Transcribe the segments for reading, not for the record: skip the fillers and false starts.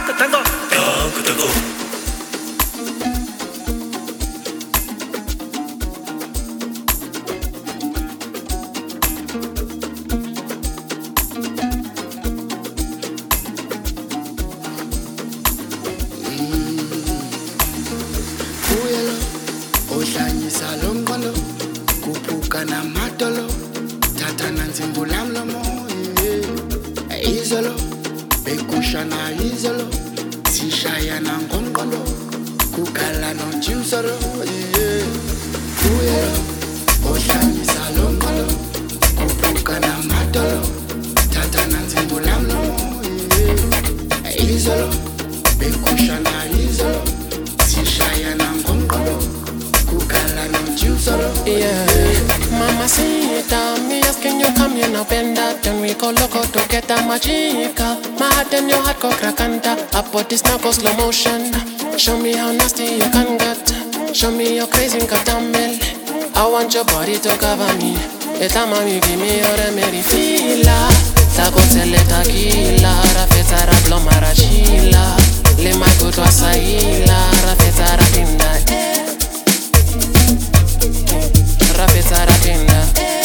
Uyelo, ohlanyisa lo mqondo, kuphuka namadolo, thatha nansi imvula mlomo, izolo, bekusha na izolo, sishayana ngomqondo, kukhala noJimsoro, uyelo, ohlanyisa lo mqondo, kuphuka namadolo, thatha nansi imvula mlomo, izolo, bekusha na izolo, sishayana ngomqondo, kukhala noJimsoro. Yeah, mamacita, me asking you come here now bend that, then we go loco to get a magica. My heart and your heart go crackanta. I put this now go slow motion. Show me how nasty you can get. Show me your crazy catamel. I want your body to cover me. Eta mami give me your remedy fila. Taco tele tequila, rafeta rablo marachila. Le mago to asaila, rafeta rapinda. Rafeta rapinda.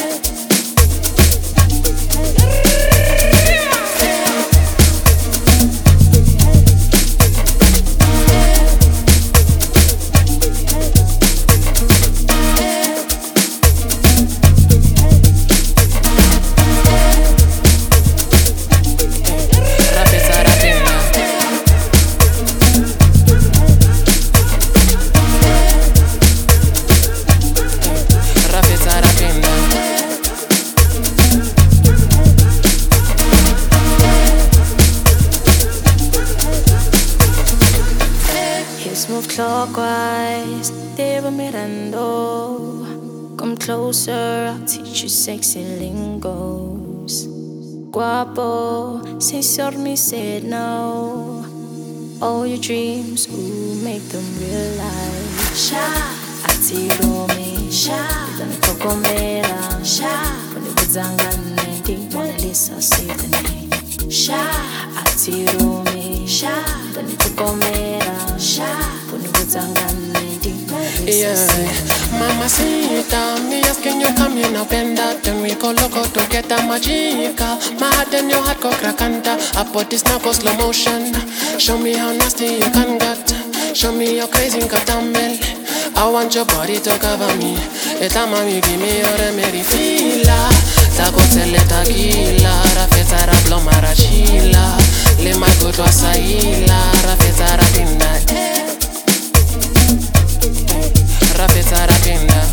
Move clockwise, te va mirando. Come closer, I'll teach you sexy lingos. Guapo, since you're me said no. All your dreams, ooh, make them real life. Sha, atiro me, sha, dame poco mera, sha, pone kuzangane, di Mona Lisa, save the name. Sha, atiro me, sha, dame poco mera, sha. Yeah, mamacita, me asking you come here now bend that, then we go loco to get a magica. My heart and your heart go crackanta. I put this now go slow motion. Show me how nasty you can get. Show me your crazy catamel. I want your body to cover me. Eta mami give me your remedy fila. Taco tele tequila, rafeta rablo marachila. Le mago to asaila, rafeta rapinda. Rafeta rapinda.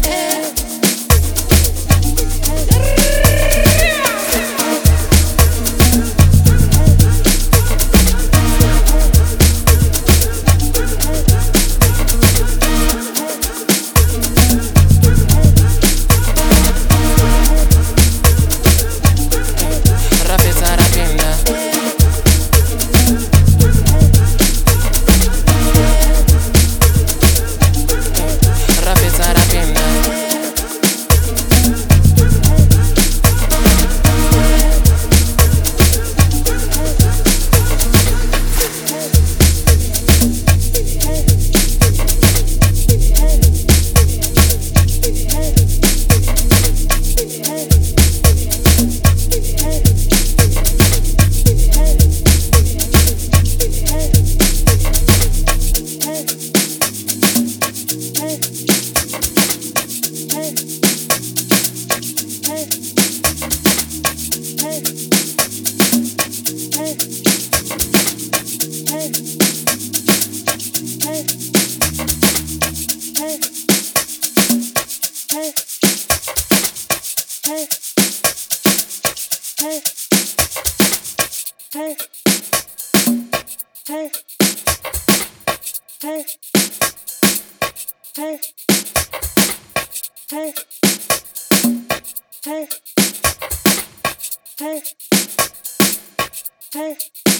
Hey.